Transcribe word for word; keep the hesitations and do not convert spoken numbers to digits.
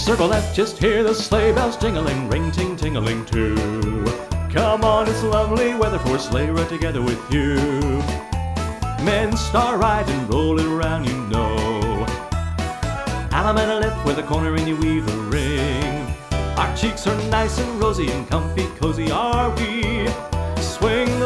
Circle left, just hear the sleigh bells jingling, ring ting tingling too. Come on, it's lovely weather for a sleigh ride together with you. Men star ride and roll it around, you know. Alameda left with a corner and you weave a ring. Our cheeks are nice and rosy and comfy cozy are we. Swing